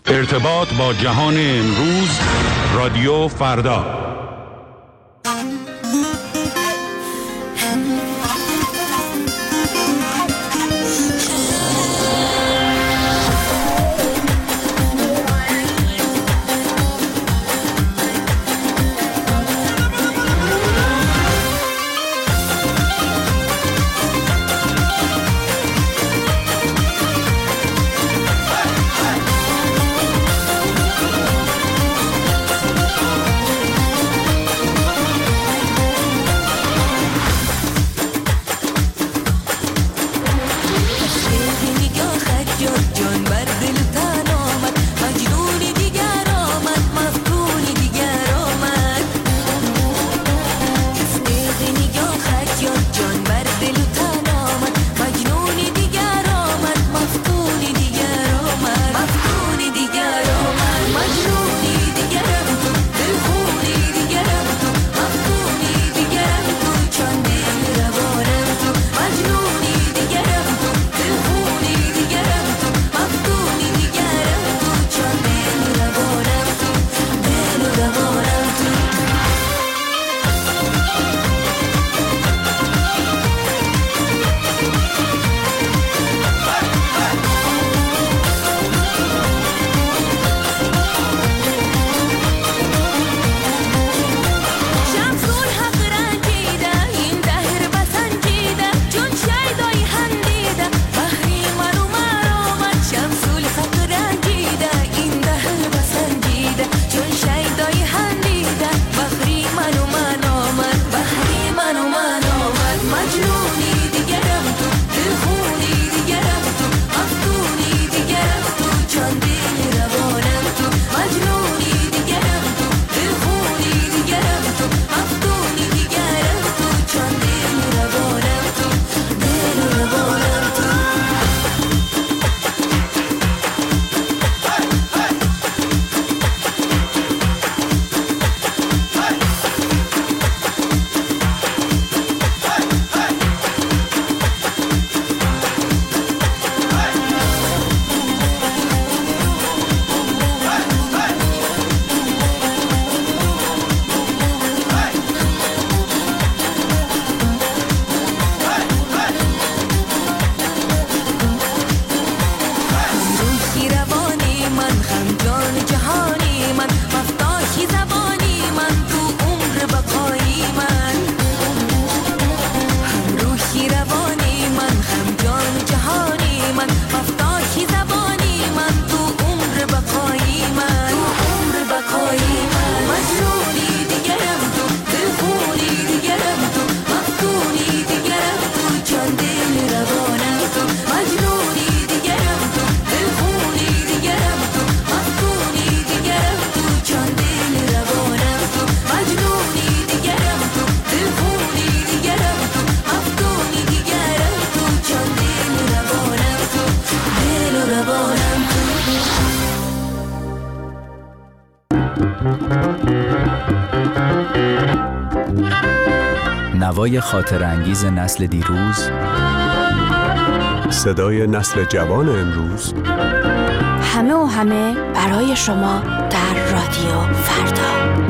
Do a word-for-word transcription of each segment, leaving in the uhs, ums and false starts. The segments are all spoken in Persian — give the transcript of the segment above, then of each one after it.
ارتباط با جهان امروز، رادیو فردا. نوای خاطر انگیز نسل دیروز، صدای نسل جوان امروز، همه و همه برای شما در رادیو فردا.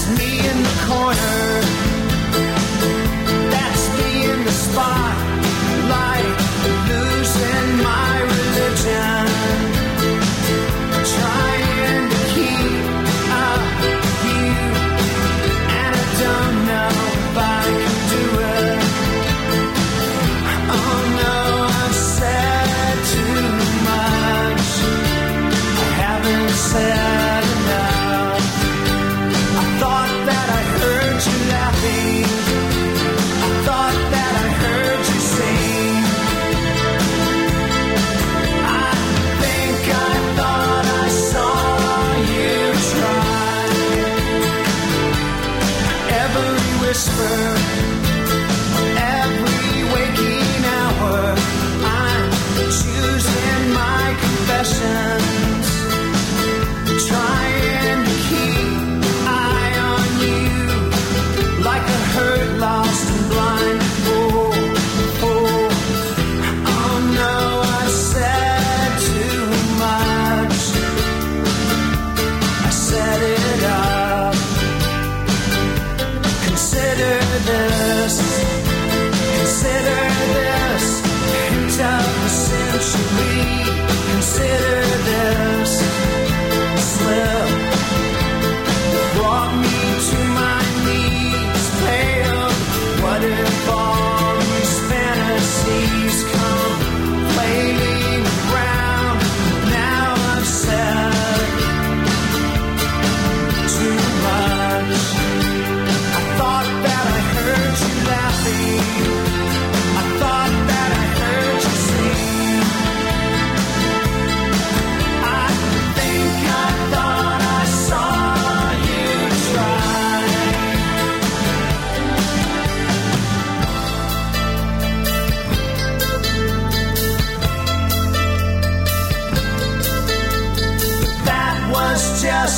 That's me in the spot.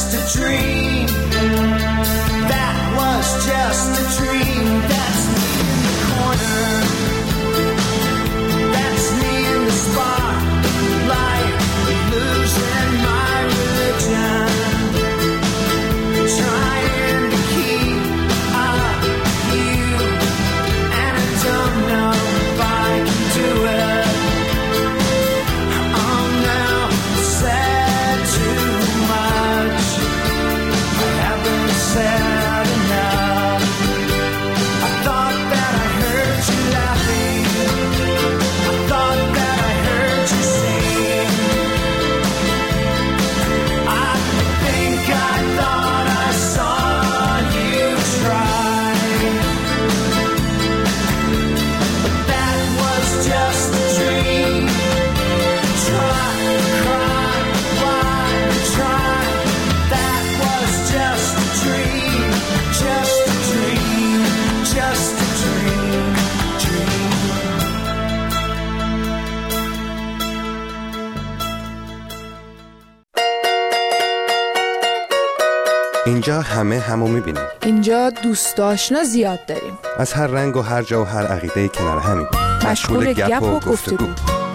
just a dream. That was just a dream. That's me in the corner. That's me in the spotlight, losing my religion, trying to keep up with you, and I don't know if I can do it. I'm now said too much. I haven't said enough. I thought that I heard you laughing. I thought that I heard you sing. I think I thought I saw you try, but that was just a dream. Try, cry, why try? That was just a dream, just a dream, just a dream, dream. اینجا همه همو میبینیم. اینجا دوست آشنا زیاد داریم. از هر رنگ و هر جا و هر عقیده کنار همیم. مشغول گپ و گفتگو.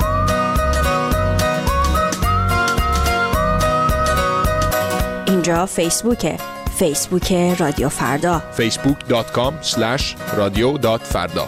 اینجا فیسبوکه. فیسبوک رادیو فردا. فیسبوک دات کام اسلش رادیو دات فردا.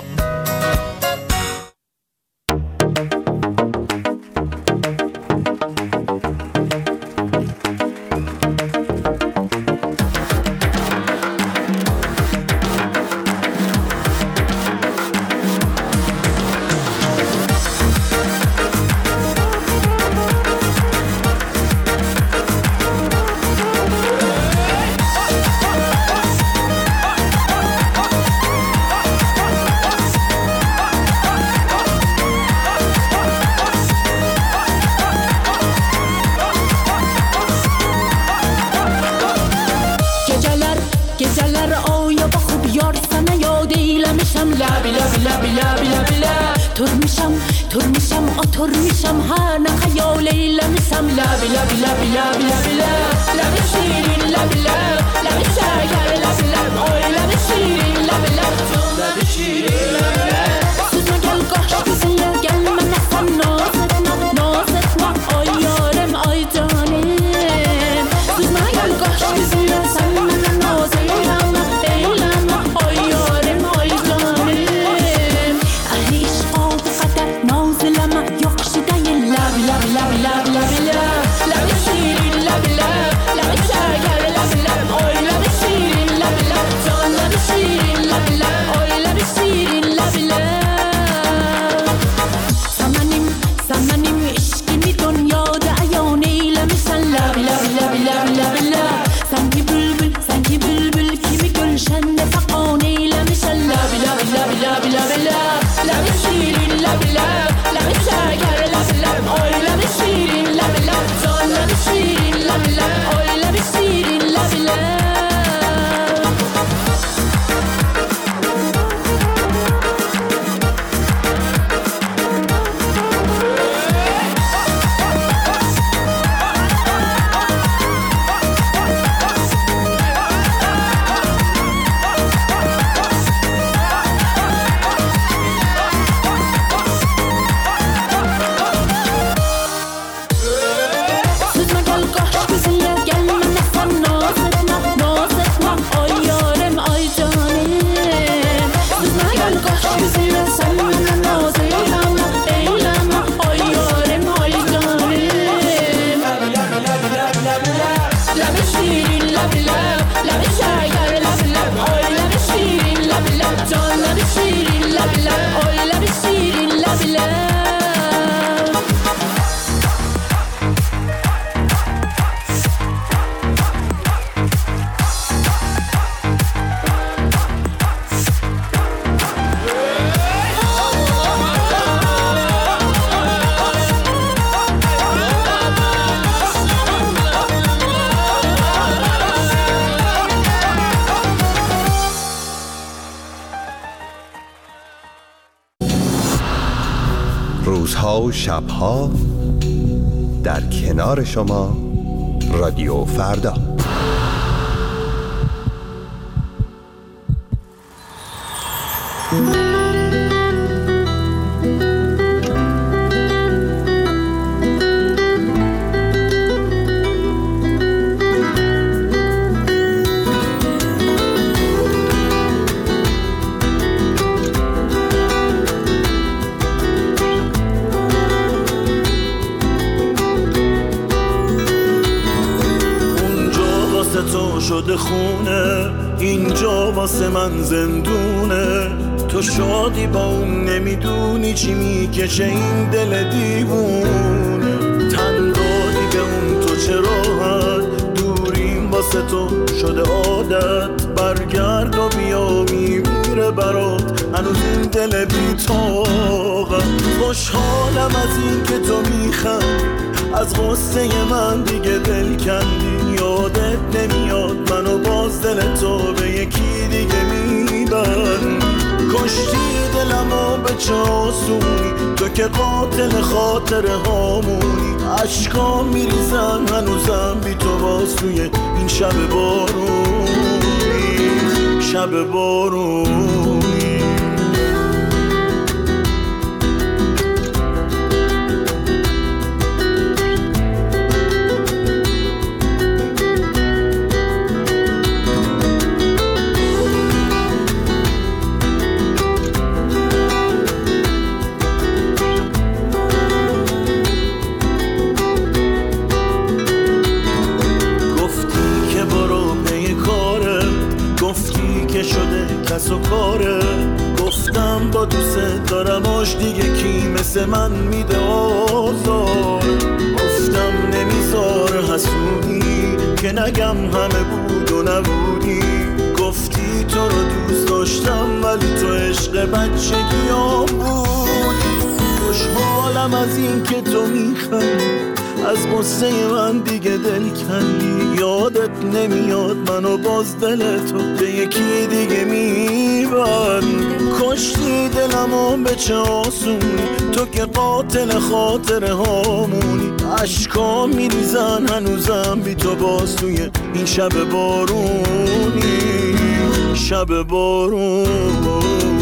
روزها و شبها در کنار شما رادیو فردا. شده خونه اینجا واسه من زندونه، تو شادی با اون نمیدونی چی میکشه این دل دیوونه، تن دادی به اون تو چرا هست دوریم واسه تو شده عادت، برگرد و بیا میمیره برات هنوز این دل بی‌طاقت، خوشحالم از این که تو میخندی از غصه من دیگه دل کندی، یادت نمیاد منو باز دل تو به یکی دیگه میبند، کشتی دلمو به چه آسونی تو که قاتل خاطره هامونی، عشقام میریزن هنوزم بی تو باز توی این شب بارونی، شب بارونی. کس و کاره گفتم با دوست دارم آش دیگه کی مثل من میده آزار، گفتم نمیذار حسودی که نگم همه بود و نبودی، گفتی تو رو دوست داشتم ولی تو عشق بچگیام بودی، خوشحالم از این که تو میخندی از قصه من دیگه دل کندی، یادت نمیاد منو باز دل تو به یکی دیگه میبند، کشتی دلمو به چه آسونی تو که قاتل خاطره هامونی، عشقام میریزن هنوزم بی تو باز توی این شب بارونی، شب بارونی.